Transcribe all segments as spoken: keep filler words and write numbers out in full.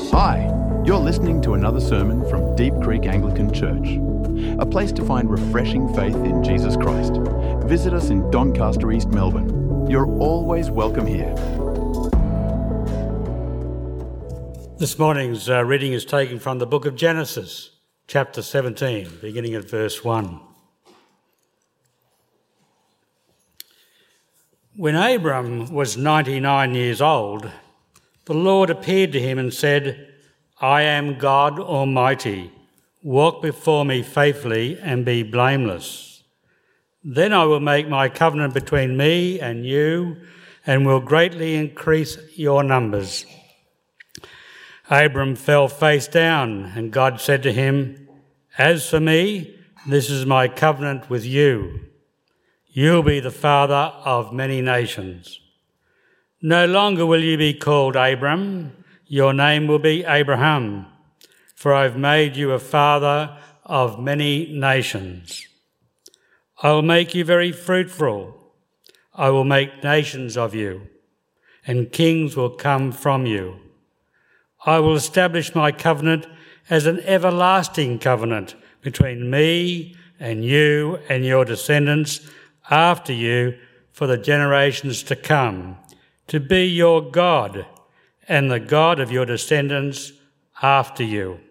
Hi, you're listening to another sermon from Deep Creek Anglican Church, a place to find refreshing faith in Jesus Christ. Visit us in Doncaster, East Melbourne. You're always welcome here. This morning's uh, reading is taken from the book of Genesis, chapter seventeen, beginning at verse one. When Abram was ninety-nine years old, the Lord appeared to him and said, I am God Almighty. Walk before me faithfully and be blameless. Then I will make my covenant between me and you and will greatly increase your numbers. Abram fell face down, and God said to him, As for me, this is my covenant with you. You'll be the father of many nations. No longer will you be called Abram, your name will be Abraham, for I've made you a father of many nations. I will make you very fruitful. I will make nations of you, and kings will come from you. I will establish my covenant as an everlasting covenant between me and you and your descendants after you for the generations to come, to be your God and the God of your descendants after you.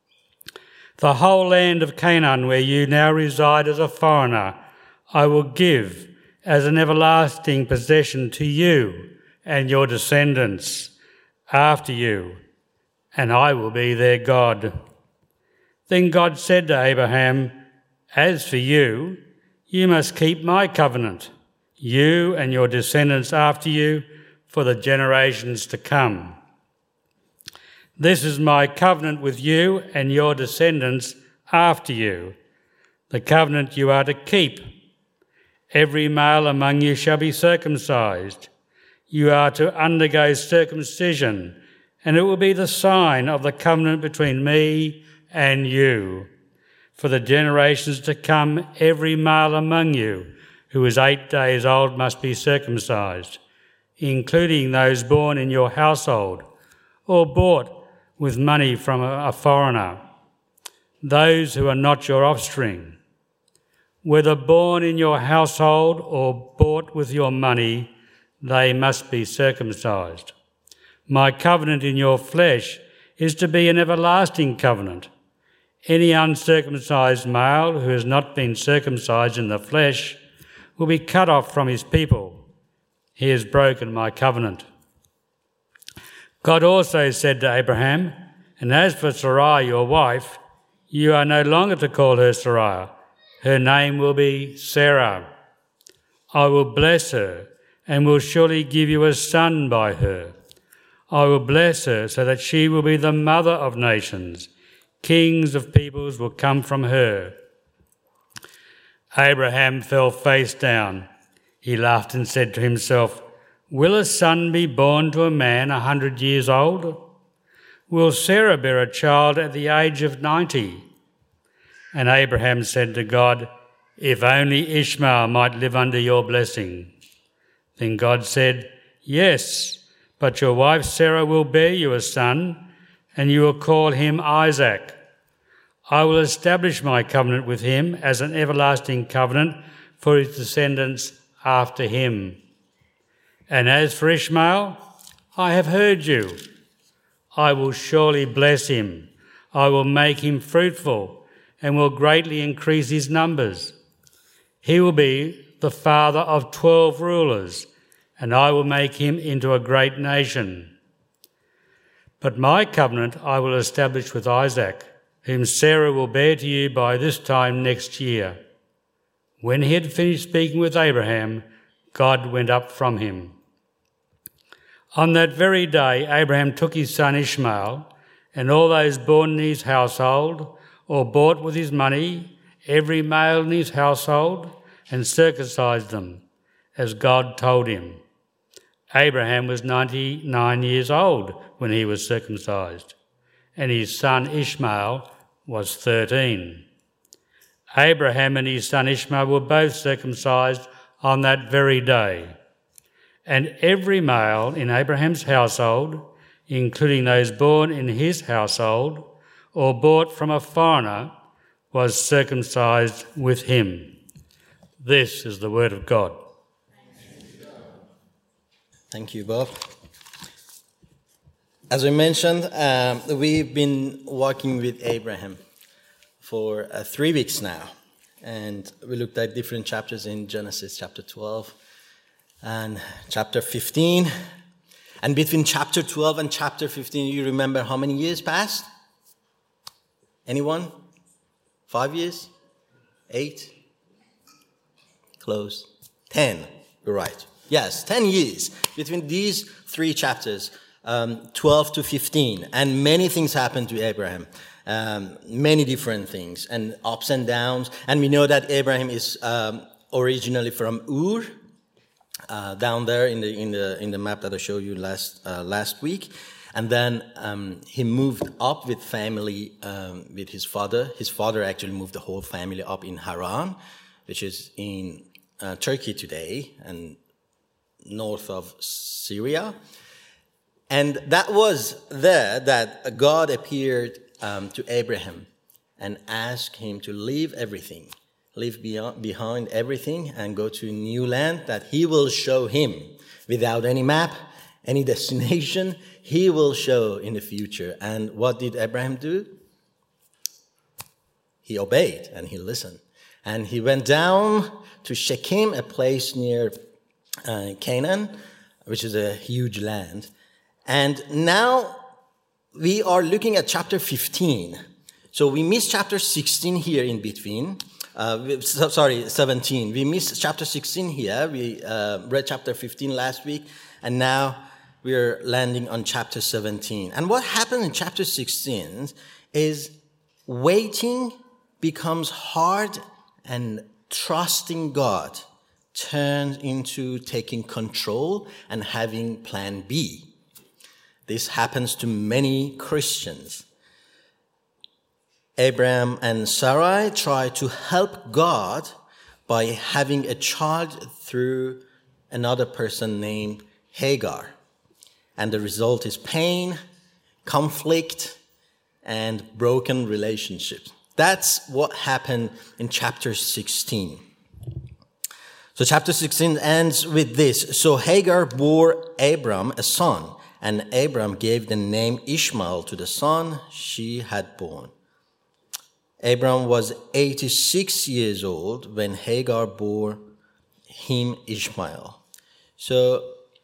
The whole land of Canaan, where you now reside as a foreigner, I will give as an everlasting possession to you and your descendants after you, and I will be their God. Then God said to Abraham, As for you, you must keep my covenant, you and your descendants after you, for the generations to come. This is my covenant with you and your descendants after you, the covenant you are to keep. Every male among you shall be circumcised. You are to undergo circumcision, and it will be the sign of the covenant between me and you. For the generations to come, every male among you who is eight days old must be circumcised, including those born in your household or bought with money from a foreigner, those who are not your offspring. Whether born in your household or bought with your money, they must be circumcised. My covenant in your flesh is to be an everlasting covenant. Any uncircumcised male who has not been circumcised in the flesh will be cut off from his people. He has broken my covenant. God also said to Abraham, And as for Sarai, your wife, you are no longer to call her Sarai. Her name will be Sarah. I will bless her and will surely give you a son by her. I will bless her so that she will be the mother of nations. Kings of peoples will come from her. Abraham fell face down. He laughed and said to himself, Will a son be born to a man a hundred years old? Will Sarah bear a child at the age of ninety? And Abraham said to God, If only Ishmael might live under your blessing. Then God said, Yes, but your wife Sarah will bear you a son, and you will call him Isaac. I will establish my covenant with him as an everlasting covenant for his descendants after him. And as for Ishmael, I have heard you. I will surely bless him. I will make him fruitful and will greatly increase his numbers. He will be the father of twelve rulers, and I will make him into a great nation. But my covenant I will establish with Isaac, whom Sarah will bear to you by this time next year. When he had finished speaking with Abraham, God went up from him. On that very day, Abraham took his son Ishmael and all those born in his household or bought with his money, every male in his household, and circumcised them, as God told him. Abraham was ninety-nine years old when he was circumcised, and his son Ishmael was thirteen. Abraham and his son Ishmael were both circumcised on that very day. And every male in Abraham's household, including those born in his household or bought from a foreigner, was circumcised with him. This is the word of God. Thank you, Bob. As we mentioned, um, we've been walking with Abraham for uh, three weeks now. And we looked at different chapters in Genesis chapter twelve and chapter fifteen. And between chapter twelve and chapter fifteen, you remember how many years passed? Anyone? Five years? Eight? Close. Ten. You're right. Yes, ten years between these three chapters, um, twelve to fifteen. And many things happened to Abraham. Um, many different things and ups and downs. And we know that Abraham is um, originally from Ur, uh, down there in the in the in the map that I showed you last uh, last week. And then um, he moved up with family um, with his father. His father actually moved the whole family up in Haran, which is in uh, Turkey today and north of Syria. And that was there that God appeared Um, to Abraham and ask him to leave everything, leave beyond, behind everything and go to a new land that he will show him without any map, any destination. He will show in the future. And what did Abraham do? He obeyed and he listened. And he went down to Shechem, a place near uh, Canaan, which is a huge land. And now we are looking at chapter fifteen. So we missed chapter sixteen here in between. Uh, sorry, seventeen. We missed chapter sixteen here. We uh, read chapter fifteen last week. And now we're landing on chapter seventeen. And what happened in chapter sixteen is waiting becomes hard and trusting God turns into taking control and having plan B. This happens to many Christians. Abraham and Sarai try to help God by having a child through another person named Hagar. And the result is pain, conflict, and broken relationships. That's what happened in chapter sixteen. So chapter sixteen ends with this. So Hagar bore Abram a son, and Abram gave the name Ishmael to the son she had born. Abram was eighty-six years old when Hagar bore him Ishmael. So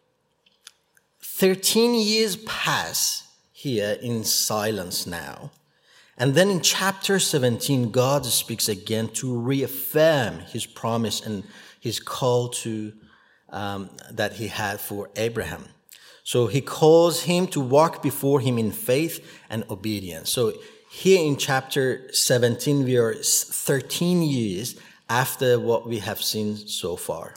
thirteen years pass here in silence now. And then in chapter seventeen, God speaks again to reaffirm his promise and his call to um, that he had for Abraham. So he calls him to walk before him in faith and obedience. So here in chapter seventeen, we are thirteen years after what we have seen so far.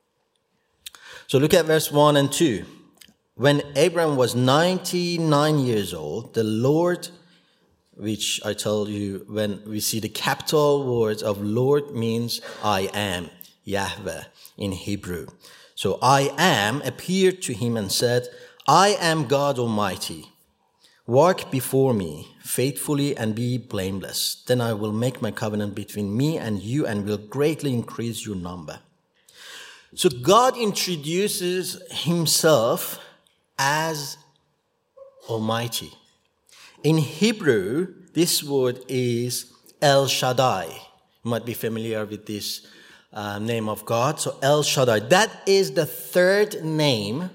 So look at verse one and two. When Abraham was ninety-nine years old, the Lord, which I told you, when we see the capital words of Lord means I am, Yahweh in Hebrew. So I am appeared to him and said, I am God Almighty. Walk before me faithfully and be blameless. Then I will make my covenant between me and you and will greatly increase your number. So God introduces himself as Almighty. In Hebrew, this word is El Shaddai. You might be familiar with this uh, name of God. So El Shaddai, that is the third name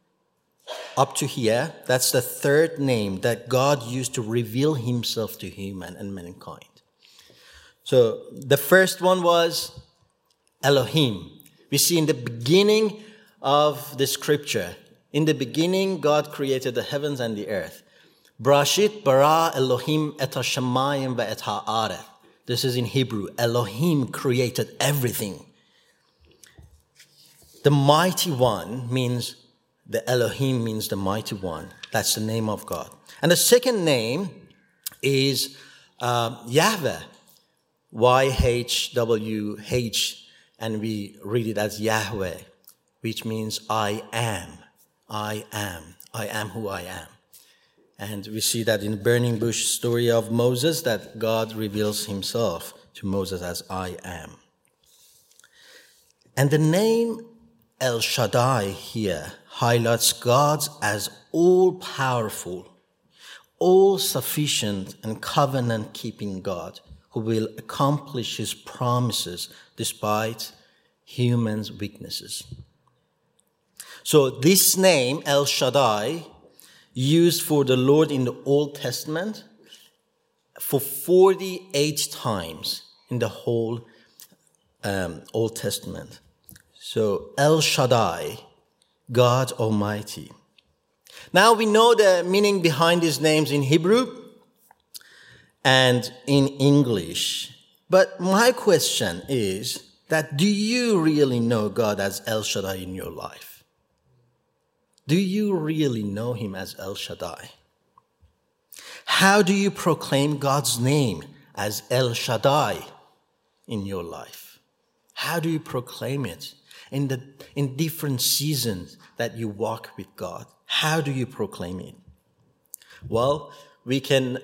up to here. That's the third name that God used to reveal himself to human and mankind. So the first one was Elohim. We see in the beginning of the scripture, in the beginning, God created the heavens and the earth. Brashit bara Elohim et ha-shamayim ve et ha'areth. This is in Hebrew. Elohim created everything. The mighty one means, the Elohim means the mighty one. That's the name of God. And the second name is uh, Yahweh. Y H W H. And we read it as Yahweh, which means I am. I am. I am who I am. And we see that in the burning bush story of Moses, that God reveals himself to Moses as I am. And the name El Shaddai here highlights God as all-powerful, all-sufficient and covenant-keeping God who will accomplish his promises despite humans' weaknesses. So this name, El Shaddai, used for the Lord in the Old Testament for forty-eight times in the whole um, Old Testament. So El Shaddai, God Almighty. Now we know the meaning behind these names in Hebrew and in English. But my question is that do you really know God as El Shaddai in your life? Do you really know him as El Shaddai? How do you proclaim God's name as El Shaddai in your life? How do you proclaim it in the in different seasons that you walk with God? How do you proclaim it? Well, we can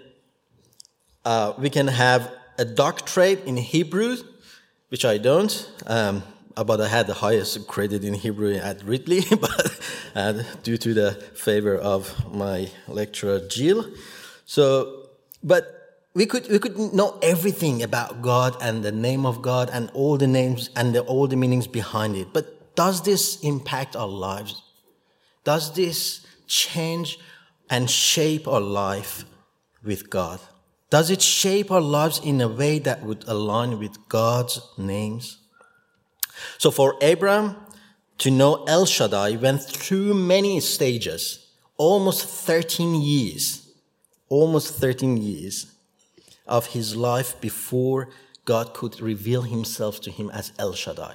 uh, we can have a doctorate in Hebrew, which I don't. Um, but I had the highest credit in Hebrew at Ridley, but uh, due to the favor of my lecturer Jill. So, but we could we could know everything about God and the name of God and all the names and the, all the meanings behind it. But does this impact our lives? Does this change and shape our life with God? Does it shape our lives in a way that would align with God's names? So for Abraham to know El Shaddai went through many stages, almost thirteen years, almost thirteen years of his life before God could reveal himself to him as El Shaddai.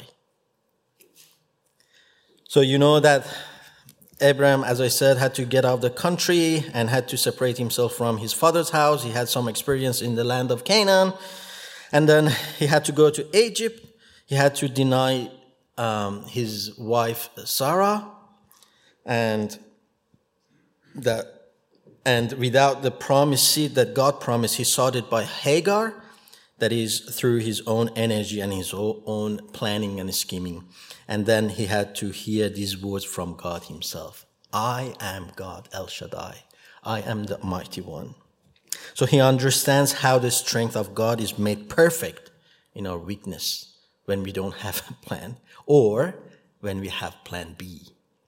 So you know that Abraham, as I said, had to get out of the country and had to separate himself from his father's house. He had some experience in the land of Canaan. And then he had to go to Egypt. He had to deny um, his wife Sarah. And that, and without the promised seed that God promised, he sought it by Hagar. That is through his own energy and his own planning and scheming. And then he had to hear these words from God himself. I am God, El Shaddai. I am the mighty one. So he understands how the strength of God is made perfect in our weakness when we don't have a plan or when we have plan B.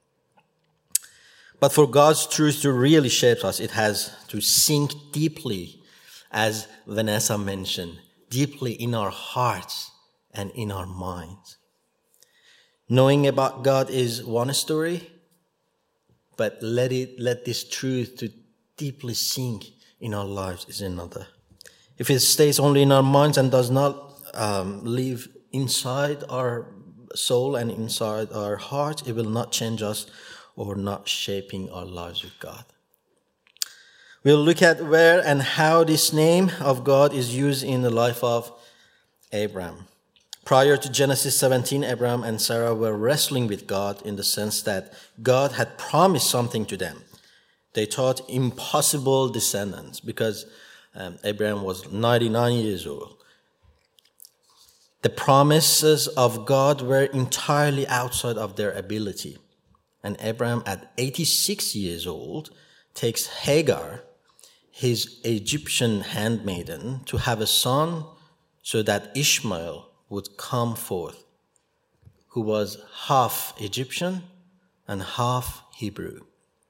But for God's truth to really shape us, it has to sink deeply, as Vanessa mentioned, deeply in our hearts and in our minds. Knowing about God is one story, but let it let this truth to deeply sink in our lives is another. If it stays only in our minds and does not um, live inside our soul and inside our heart, it will not change us or not shaping our lives with God. We'll look at where and how this name of God is used in the life of Abraham. Prior to Genesis seventeen, Abraham and Sarah were wrestling with God in the sense that God had promised something to them. They thought impossible descendants because um, Abraham was ninety-nine years old. The promises of God were entirely outside of their ability. And Abraham, at eighty-six years old, takes Hagar, his Egyptian handmaiden, to have a son so that Ishmael would come forth, who was half Egyptian and half Hebrew.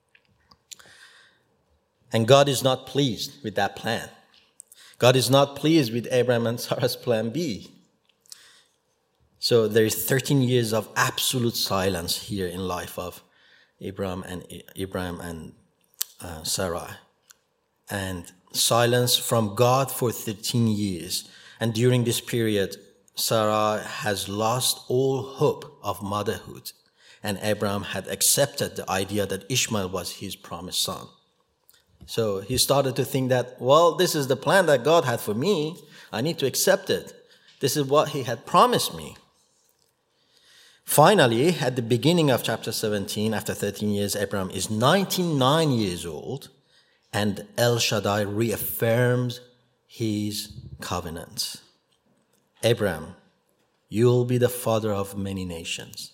And God is not pleased with that plan. God is not pleased with Abraham and Sarah's plan B. So there is thirteen years of absolute silence here in life of Abraham and Abraham and uh, Sarah. And silence from God for thirteen years. And during this period, Sarah has lost all hope of motherhood, and Abraham had accepted the idea that Ishmael was his promised son. So he started to think that, well, this is the plan that God had for me. I need to accept it. This is what he had promised me. Finally, at the beginning of chapter seventeen, after thirteen years, Abraham is ninety-nine years old, and El Shaddai reaffirms his covenant. Abraham, you will be the father of many nations.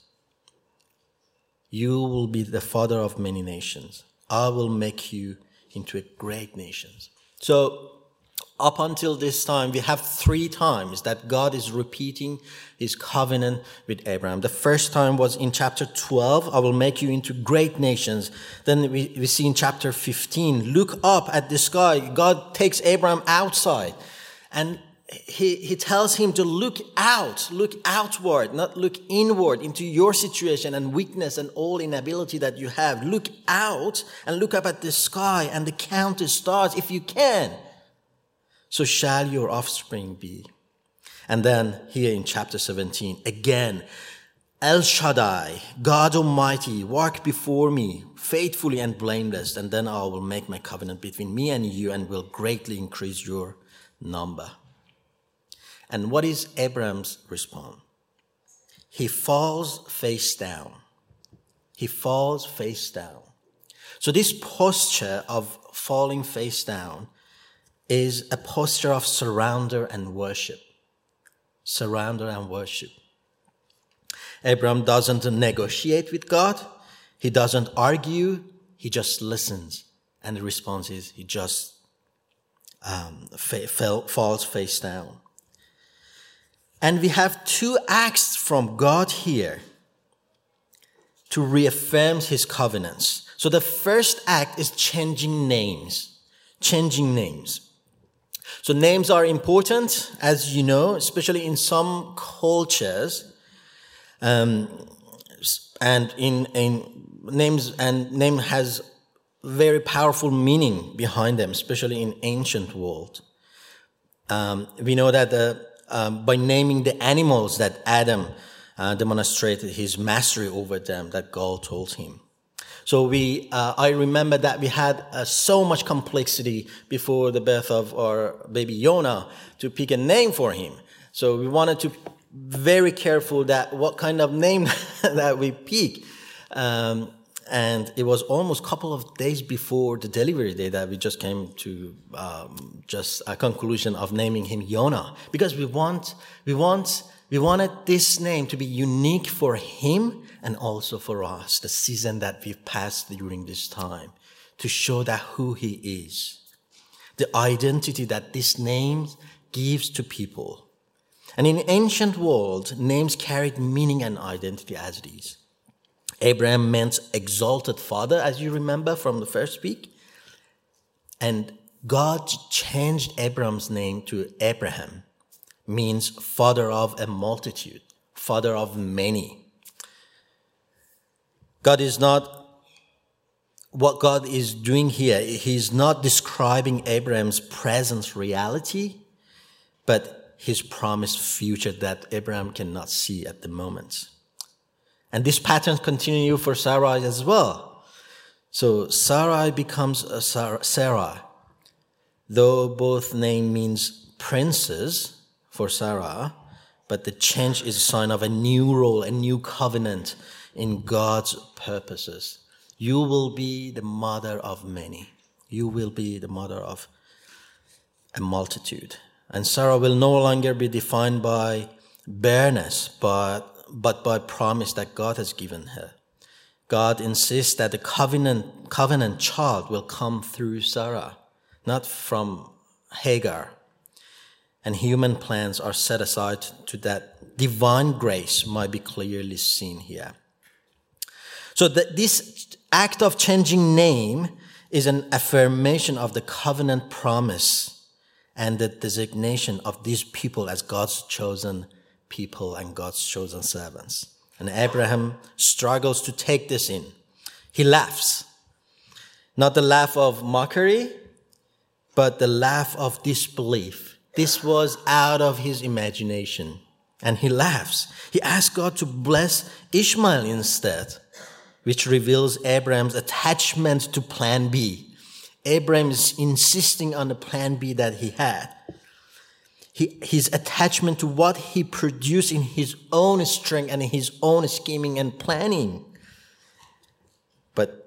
You will be the father of many nations. I will make you into a great nation. So, up until this time, we have three times that God is repeating his covenant with Abraham. The first time was in chapter twelve, I will make you into great nations. Then we, we see in chapter fifteen, look up at the sky. God takes Abraham outside and he, he tells him to look out, look outward, not look inward into your situation and weakness and all inability that you have. Look out and look up at the sky and count the stars if you can. So shall your offspring be. And then here in chapter seventeen, again, El Shaddai, God Almighty, walk before me faithfully and blameless, and then I will make my covenant between me and you and will greatly increase your number. And what is Abraham's response? He falls face down. He falls face down. So this posture of falling face down is a posture of surrender and worship. Surrender and worship. Abraham doesn't negotiate with God. He doesn't argue. He just listens. And the response is he just um, fa- fell, falls face down. And we have two acts from God here to reaffirm his covenants. So the first act is changing names. Changing names. So names are important, as you know, especially in some cultures. Um, and in, in names, and name has very powerful meaning behind them, especially in ancient world. Um, we know that the Um, by naming the animals that Adam uh, demonstrated his mastery over them, that God told him. So we, uh, I remember that we had uh, so much complexity before the birth of our baby Yonah to pick a name for him. So we wanted to be very careful that what kind of name that we pick. Um, And it was almost a couple of days before the delivery day that we just came to um, just a conclusion of naming him Yonah, because we want, we want, we wanted this name to be unique for him and also for us, the season that we've passed during this time, to show that who he is, the identity that this name gives to people. And in ancient world, names carried meaning and identity as it is. Abraham meant exalted father, as you remember from the first week. And God changed Abraham's name to Abraham, means father of a multitude, father of many. God is not, what God is doing here, he's not describing Abraham's present reality, but his promised future that Abraham cannot see at the moment. And this pattern continues for Sarai as well. So Sarai becomes a Sarah, though both name means princess for Sarah, but the change is a sign of a new role, a new covenant in God's purposes. You will be the mother of many. You will be the mother of a multitude. And Sarah will no longer be defined by bareness, but but by promise that God has given her. God insists that the covenant, covenant child will come through Sarah, not from Hagar. And human plans are set aside to that divine grace might be clearly seen here. So that this act of changing name is an affirmation of the covenant promise and the designation of these people as God's chosen people and God's chosen servants. And Abraham struggles to take this in. He laughs. Not the laugh of mockery, but the laugh of disbelief. This was out of his imagination. And he laughs. He asks God to bless Ishmael instead, which reveals Abraham's attachment to plan B. Abraham is insisting on the plan B that he had. He, his attachment to what he produced in his own strength and in his own scheming and planning. But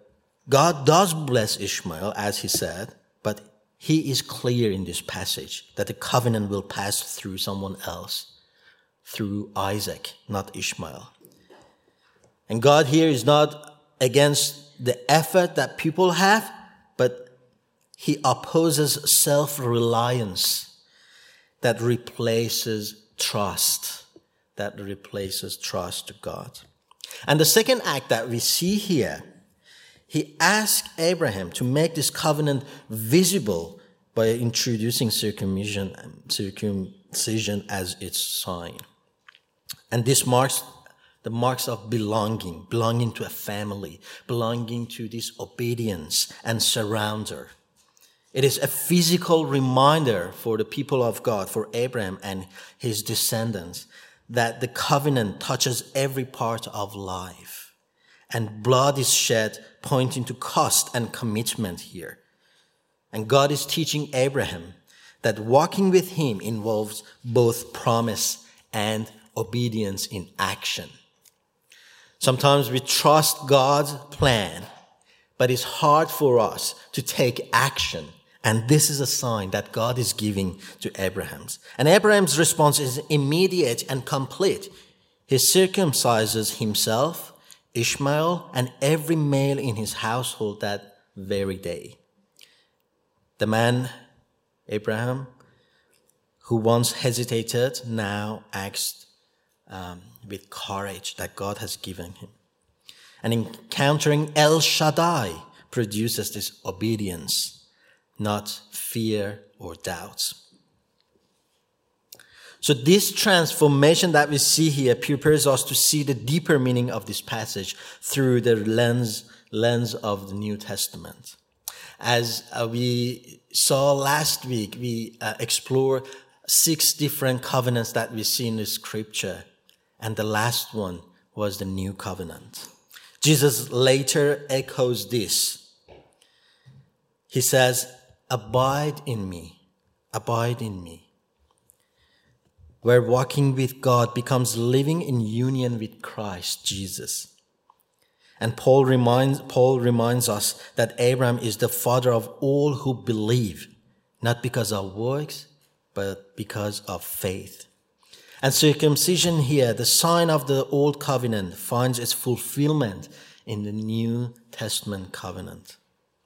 God does bless Ishmael, as he said, but he is clear in this passage that the covenant will pass through someone else, through Isaac, not Ishmael. And God here is not against the effort that people have, but he opposes self-reliance that replaces trust, that replaces trust to God. And the second act that we see here, he asked Abraham to make this covenant visible by introducing circumcision, circumcision as its sign. And this marks the marks of belonging, belonging to a family, belonging to this obedience and surrender. It is a physical reminder for the people of God, for Abraham and his descendants, that the covenant touches every part of life. And blood is shed, pointing to cost and commitment here. And God is teaching Abraham that walking with him involves both promise and obedience in action. Sometimes we trust God's plan, but it's hard for us to take action. And this is a sign that God is giving to Abraham. And Abraham's response is immediate and complete. He circumcises himself, Ishmael, and every male in his household that very day. The man, Abraham, who once hesitated, now acts um, with courage that God has given him. And encountering El Shaddai produces this obedience, not fear or doubts. So this transformation that we see here prepares us to see the deeper meaning of this passage through the lens, lens of the New Testament. As uh, we saw last week, we uh, explored six different covenants that we see in the scripture. And the last one was the new covenant. Jesus later echoes this. He says, abide in me, abide in me. Where walking with God becomes living in union with Christ Jesus. And Paul reminds, Paul reminds us that Abraham is the father of all who believe, not because of works, but because of faith. And circumcision here, the sign of the old covenant, finds its fulfillment in the New Testament covenant.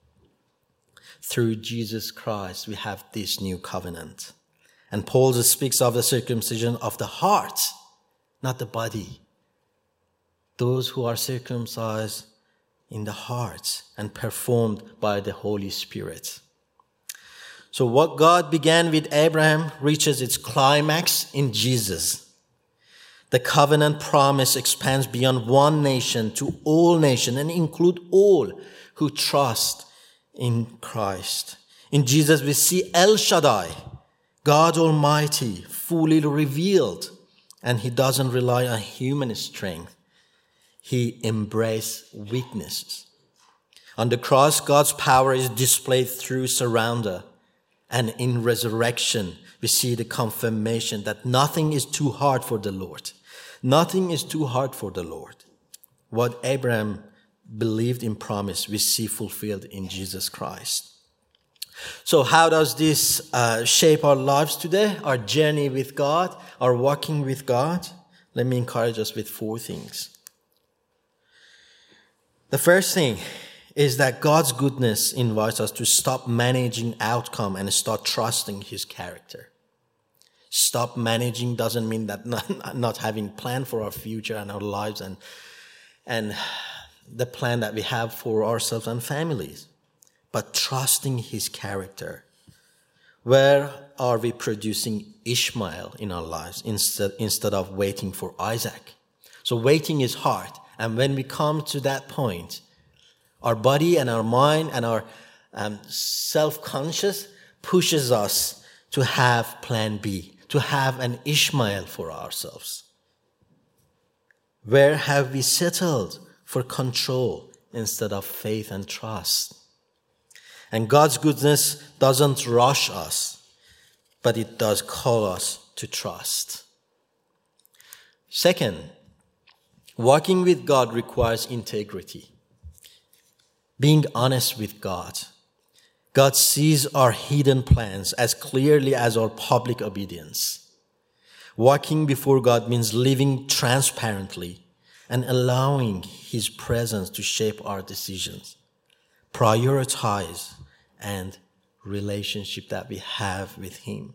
Through Jesus Christ, we have this new covenant. And Paul speaks of the circumcision of the heart, not the body. Those who are circumcised in the heart and performed by the Holy Spirit. So what God began with Abraham reaches its climax in Jesus. The covenant promise expands beyond one nation to all nations and include all who trust in Christ. In Jesus we see El Shaddai, God Almighty, fully revealed, and he doesn't rely on human strength. He embraces weaknesses. On the cross, God's power is displayed through surrender. And in resurrection, we see the confirmation that nothing is too hard for the Lord. Nothing is too hard for the Lord. What Abraham believed in promise, we see fulfilled in Jesus Christ. So how does this uh, shape our lives today, our journey with God, our walking with God? Let me encourage us with four things. The first thing is that God's goodness invites us to stop managing outcome and start trusting his character. Stop managing doesn't mean that not, not having plan for our future and our lives and, and the plan that we have for ourselves and families, but trusting his character. Where are we producing Ishmael in our lives instead, instead of waiting for Isaac? So waiting is hard. And when we come to that point, our body and our mind and our um, self-conscious pushes us to have plan B, to have an Ishmael for ourselves. Where have we settled for control instead of faith and trust? And God's goodness doesn't rush us, but it does call us to trust. Second, walking with God requires integrity. being honest with God. God sees our hidden plans as clearly as our public obedience. Walking before God means living transparently and allowing His presence to shape our decisions, prioritize, and relationship that we have with Him.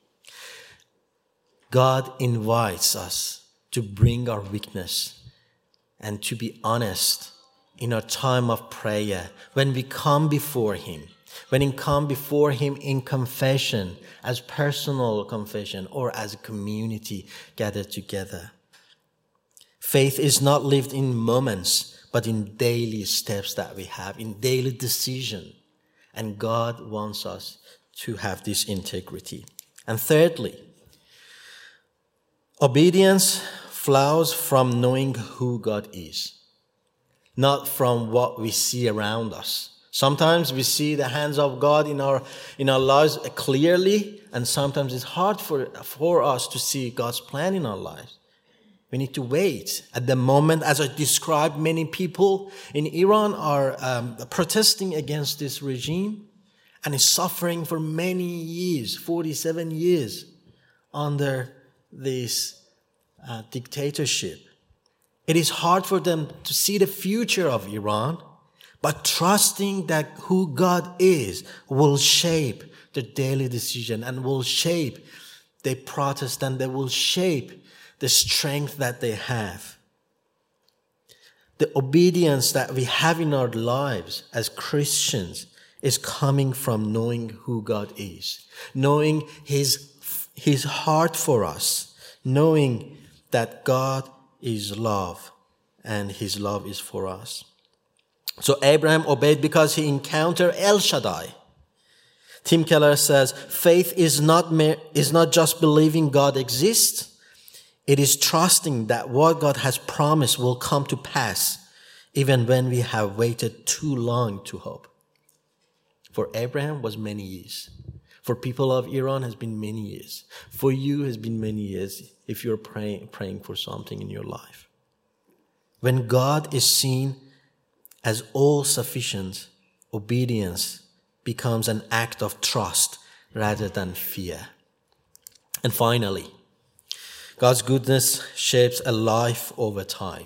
God invites us to bring our weakness and to be honest in our time of prayer when we come before Him. When we come before Him in confession, as personal confession or as a community gathered together. Faith is not lived in moments, but in daily steps that we have, in daily decision. And God wants us to have this integrity. And thirdly, obedience flows from knowing who God is, not from what we see around us. Sometimes we see the hands of God in our in our lives clearly, and sometimes it's hard for, for us to see God's plan in our lives. We need to wait. At the moment, as I described, many people in Iran are um, protesting against this regime and is suffering for many years, forty-seven years, under this uh, dictatorship. It is hard for them to see the future of Iran, but trusting that who God is will shape the daily decision and will shape the protest, and they will shape the strength that they have. The obedience that we have in our lives as Christians is coming from knowing who God is, knowing His, His heart for us, knowing that God is love and His love is for us. So Abraham obeyed because he encountered El Shaddai. Tim Keller says, faith is not, mere, is not just believing God exists. It is trusting that what God has promised will come to pass, even when we have waited too long to hope. For Abraham was many years. For people of Iran has been many years. For you has been many years if you're praying, praying for something in your life. When God is seen as all-sufficient, obedience becomes an act of trust rather than fear. And finally, God's goodness shapes a life over time.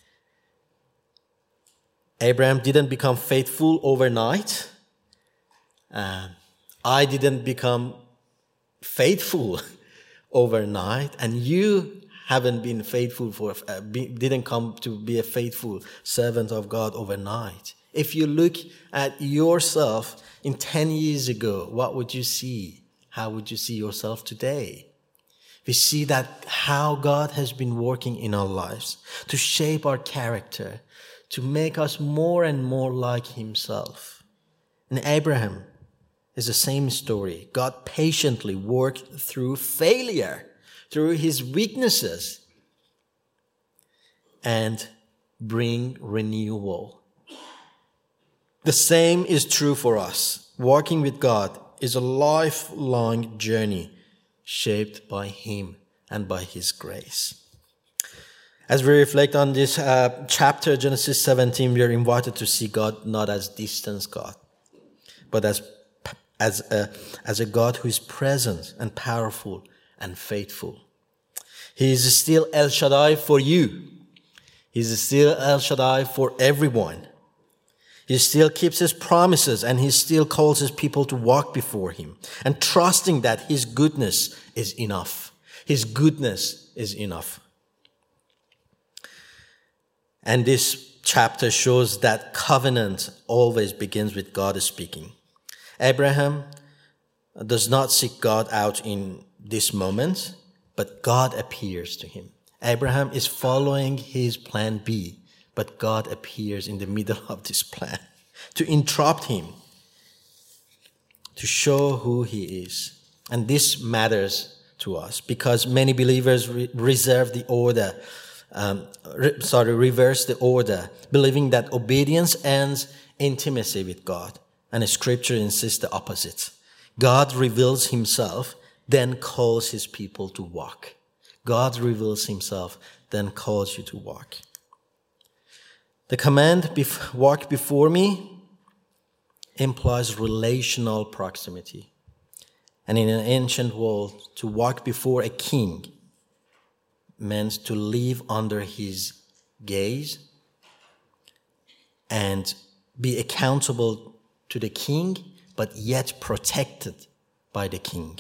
Abraham didn't become faithful overnight. Uh, I didn't become faithful overnight. And you haven't been faithful for, uh, be, didn't come to be a faithful servant of God overnight. If you look at yourself in ten years ago, what would you see? How would you see yourself today? We see that how God has been working in our lives to shape our character, to make us more and more like Himself. And Abraham is the same story. God patiently worked through failure, through his weaknesses, and bring renewal. The same is true for us. Walking with God is a lifelong journey shaped by Him and by His grace. As we reflect on this uh, chapter, Genesis seventeen, we are invited to see God not as distant God, but as, as, a, as a God who is present and powerful and faithful. He is still El Shaddai for you. He is still El Shaddai for everyone. He still keeps His promises, and He still calls His people to walk before Him and trusting that His goodness is enough. His goodness is enough. And this chapter shows that covenant always begins with God speaking. Abraham does not seek God out in this moment, but God appears to him. Abraham is following his plan B, but God appears in the middle of this plan to interrupt him, to show who He is. And this matters to us because many believers re- reserve the order, um, re- sorry, reverse the order, believing that obedience ends intimacy with God. And the Scripture insists the opposite. God reveals Himself, then calls His people to walk. God reveals Himself, then calls you to walk. The command, bef- walk before me, implies relational proximity. And in an ancient world, to walk before a king meant to live under his gaze and be accountable to the king, but yet protected by the king.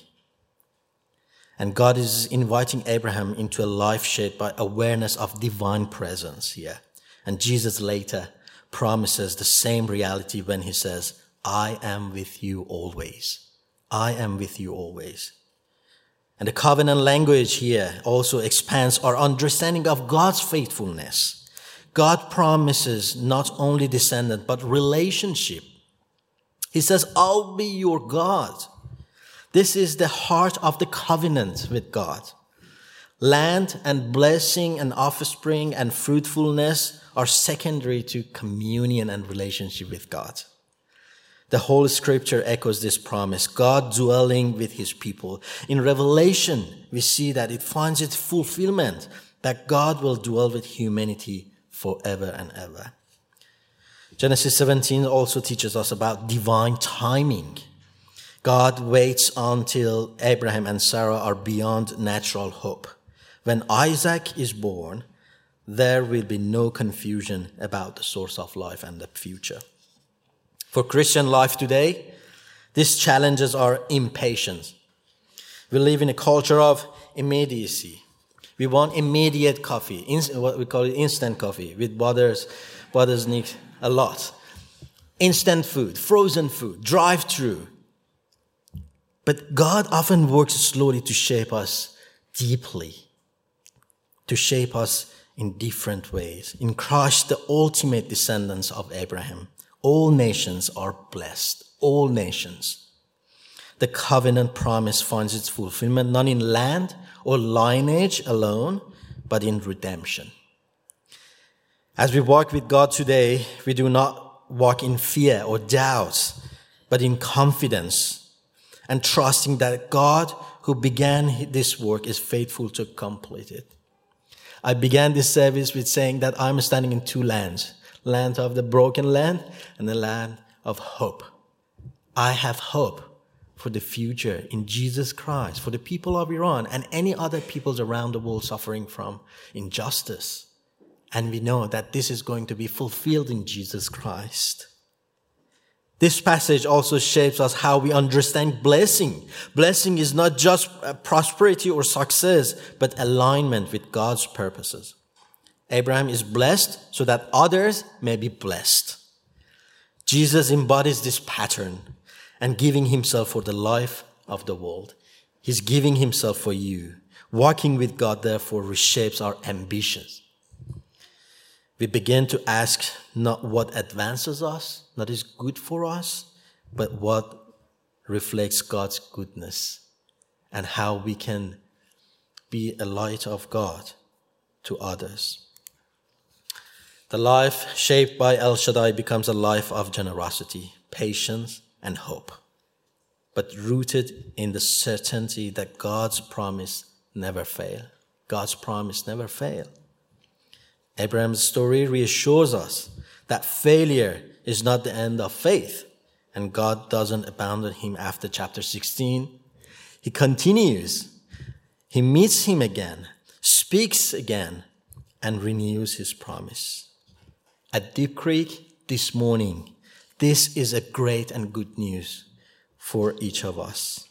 And God is inviting Abraham into a life shaped by awareness of divine presence here. And Jesus later promises the same reality when he says, I am with you always. I am with you always. And the covenant language here also expands our understanding of God's faithfulness. God promises not only descendant, but relationship. He says, I'll be your God. This is the heart of the covenant with God. Land and blessing and offspring and fruitfulness are secondary to communion and relationship with God. The whole scripture echoes this promise, God dwelling with his people. In Revelation, we see that it finds its fulfillment, that God will dwell with humanity forever and ever. Genesis seventeen also teaches us about divine timing. God waits until Abraham and Sarah are beyond natural hope. When Isaac is born, there will be no confusion about the source of life and the future. For Christian life today, these challenges are impatience. We live in a culture of immediacy. We want immediate coffee, what we call it instant coffee, with butters, butters need a lot. Instant food, frozen food, drive-through. But God often works slowly to shape us deeply, to shape us in different ways. In Christ, the ultimate descendants of Abraham, all nations are blessed, all nations. The covenant promise finds its fulfillment not in land or lineage alone, but in redemption. As we walk with God today, we do not walk in fear or doubt, but in confidence and trusting that God who began this work is faithful to complete it. I began this service with saying that I'm standing in two lands, land of the broken land and the land of hope. I have hope for the future in Jesus Christ, for the people of Iran and any other peoples around the world suffering from injustice. And we know that this is going to be fulfilled in Jesus Christ. This passage also shapes us how we understand blessing. Blessing is not just prosperity or success, but alignment with God's purposes. Abraham is blessed so that others may be blessed. Jesus embodies this pattern and giving himself for the life of the world. He's giving himself for you. Walking with God, therefore, reshapes our ambitions. We begin to ask not what advances us, not is good for us, but what reflects God's goodness and how we can be a light of God to others. The life shaped by El Shaddai becomes a life of generosity, patience, and hope, but rooted in the certainty that God's promise never fails. God's promise never fails. Abraham's story reassures us that failure is not the end of faith, and God doesn't abandon him after chapter sixteen. He continues. He meets him again, speaks again, and renews his promise. At Deep Creek this morning, this is a great and good news for each of us.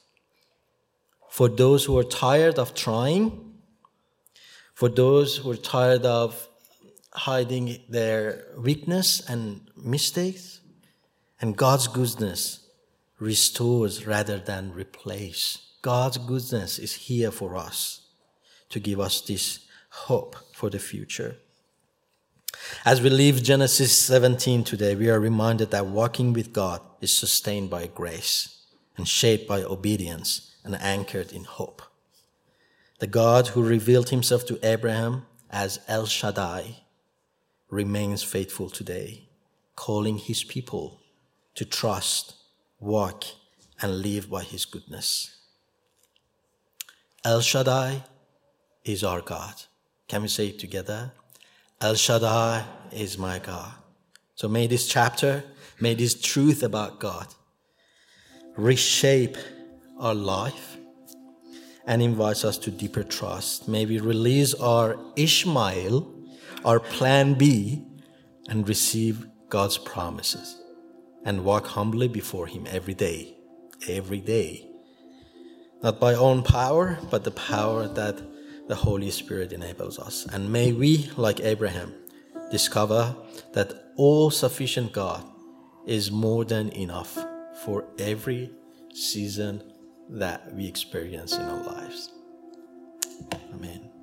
For those who are tired of trying, for those who are tired of hiding their weakness and mistakes, and God's goodness restores rather than replace. God's goodness is here for us to give us this hope for the future. As we leave Genesis seventeen today, we are reminded that walking with God is sustained by grace and shaped by obedience and anchored in hope. The God who revealed himself to Abraham as El Shaddai remains faithful today, calling his people to trust, walk, and live by his goodness. El Shaddai is our God. Can we say it together? El Shaddai is my God. So may this chapter, may this truth about God reshape our life and invites us to deeper trust. May we release our Ishmael, our plan B, and receive God's promises and walk humbly before Him every day, every day. Not by own power, but the power that the Holy Spirit enables us. And may we, like Abraham, discover that all-sufficient God is more than enough for every season that we experience in our lives. Amen.